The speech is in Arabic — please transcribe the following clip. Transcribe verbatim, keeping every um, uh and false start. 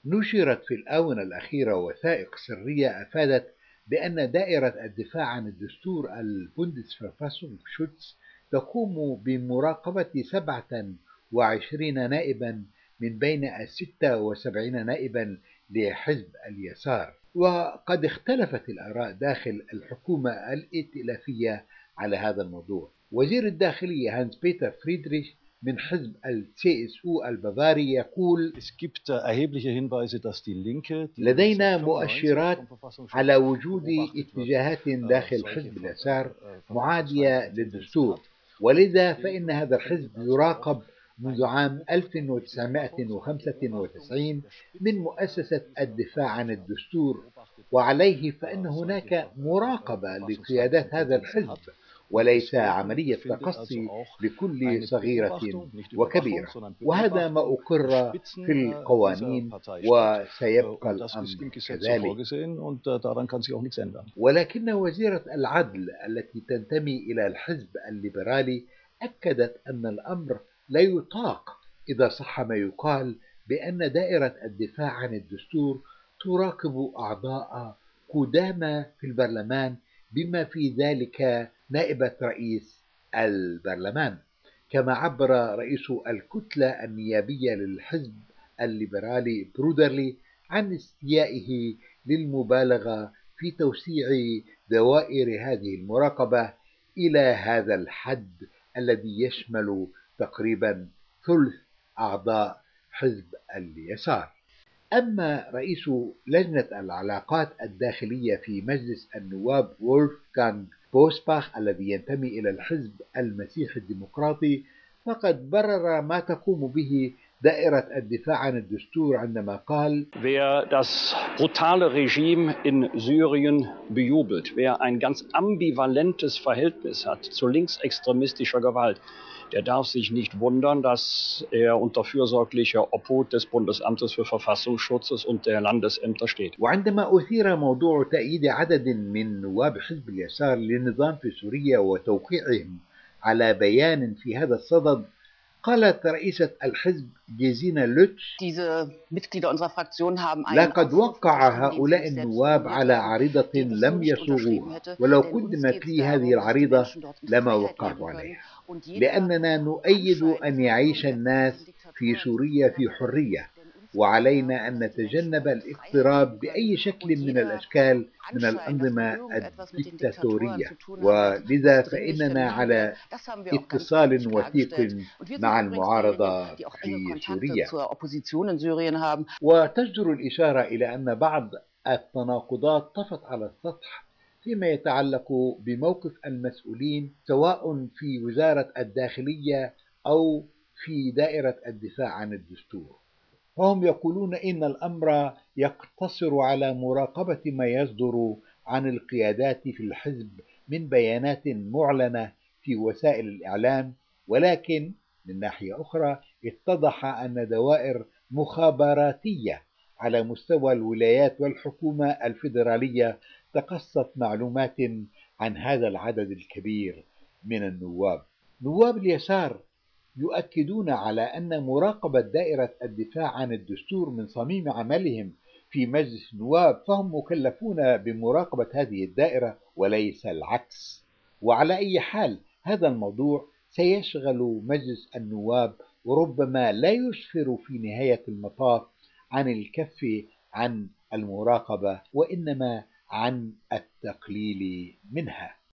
نشرت في الآونة الأخيرة وثائق سرية أفادت بأن دائرة الدفاع عن الدستور البوندسفرفاسونغ شوتس تقوم بمراقبة سبعة وعشرين نائبا من بين الستة وسبعين نائبا لحزب اليسار. وقد اختلفت الآراء داخل الحكومة الائتلافية على هذا الموضوع. وزير الداخلية هانس بيتر فريدريش من حزب السي اس او البافاري يقول: لدينا مؤشرات على وجود اتجاهات داخل حزب اليسار معادية للدستور، ولذا فإن هذا الحزب يراقب منذ عام ألف وتسعمائة وخمسة وتسعين من مؤسسة الدفاع عن الدستور، وعليه فإن هناك مراقبة لقيادات هذا الحزب وليس عملية تقصي لكل صغيرة وكبيرة، وهذا ما أقر في القوانين وسيبقى الأمر كذلك. ولكن وزيرة العدل التي تنتمي إلى الحزب الليبرالي أكدت أن الأمر لا يطاق إذا صح ما يقال بأن دائرة الدفاع عن الدستور تراقب أعضاء قدامى في البرلمان بما في ذلك نائبة رئيس البرلمان. كما عبر رئيس الكتلة النيابية للحزب الليبرالي برودرلي عن استيائه للمبالغة في توسيع دوائر هذه المراقبة إلى هذا الحد الذي يشمل تقريبا ثلث أعضاء حزب اليسار. أما رئيس لجنة العلاقات الداخلية في مجلس النواب وولفغانغ بوسباخ الذي ينتمي إلى الحزب المسيحي الديمقراطي فقد برر ما تقوم به دائرة الدفاع عن الدستور عندما قال: Wer das brutale Regime in Syrien bejubelt, wer ein ganz ambivalentes Verhältnis hat zu linksextremistischer Gewalt, der darf sich nicht wundern, dass er unter fürsorglicher Obhut des Bundesamtes für Verfassungsschutz und der Landesämter steht. وعندما أثير موضوع تأييد عدد من نواب حزب اليسار للنظام في سوريا وتوقيعهم على بيان في هذا الصدد، قالت رئيسة الحزب جيزينا لوتش: لقد وقع هؤلاء النواب على عريضة لم يصوغوها، ولو قدمت لي هذه العريضة لما وقعت عليها، لأننا نؤيد أن يعيش الناس في سوريا في حرية، وعلينا أن نتجنب الاقتراب بأي شكل من الأشكال من الأنظمة الديكتاتورية، ولذا فإننا على اتصال وثيق مع المعارضة في سوريا. وتجدر الإشارة إلى أن بعض التناقضات طفت على السطح فيما يتعلق بموقف المسؤولين سواء في وزارة الداخلية أو في دائرة الدفاع عن الدستور. وهم يقولون إن الأمر يقتصر على مراقبة ما يصدر عن القيادات في الحزب من بيانات معلنة في وسائل الإعلام، ولكن من ناحية أخرى اتضح أن دوائر مخابراتية على مستوى الولايات والحكومة الفيدرالية تقصت معلومات عن هذا العدد الكبير من النواب. نواب اليسار يؤكدون على أن مراقبة دائرة الدفاع عن الدستور من صميم عملهم في مجلس النواب، فهم مكلفون بمراقبة هذه الدائرة وليس العكس. وعلى أي حال هذا الموضوع سيشغل مجلس النواب وربما لا يسفر في نهاية المطاف عن الكف عن المراقبة وإنما عن التقليل منها.